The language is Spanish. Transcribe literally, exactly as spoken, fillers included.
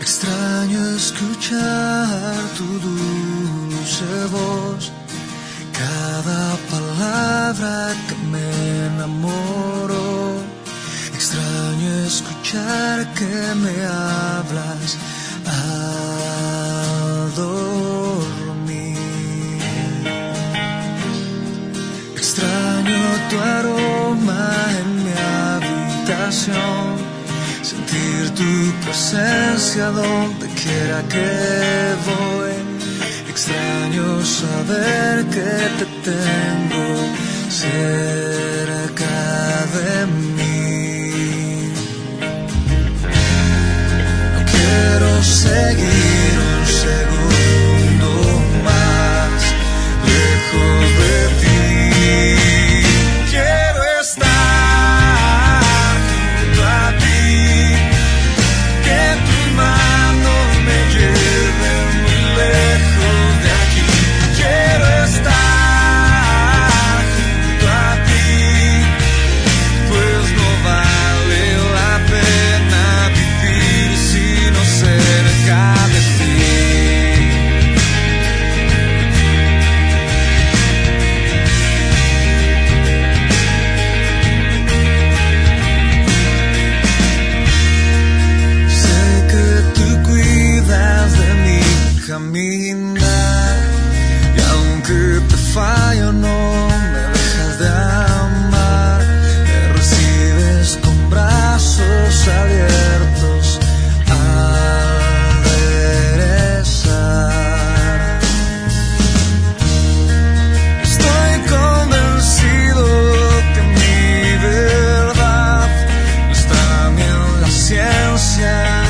Extraño escuchar tu dulce voz, cada palabra que me enamoro. Extraño escuchar que me hablas al dormir. Extraño tu aroma en mi habitación, sentir tu presencia donde quiera que voy. Extraño saber que te tengo cerca de mí. No quiero seguir un segundo más lejos de ti. Quiero estar junto a ti, que tus manos me lleven muy lejos de aquí. Quiero estar junto a ti, pues no vale la pena vivir sino cerca de ti. Sé que tú cuidas de mi caminar, y aunque te fallo no me dejas de amar. Me recibes con brazos abiertos al regresar. Estoy convencido que mi verdad no está ni en la ciencia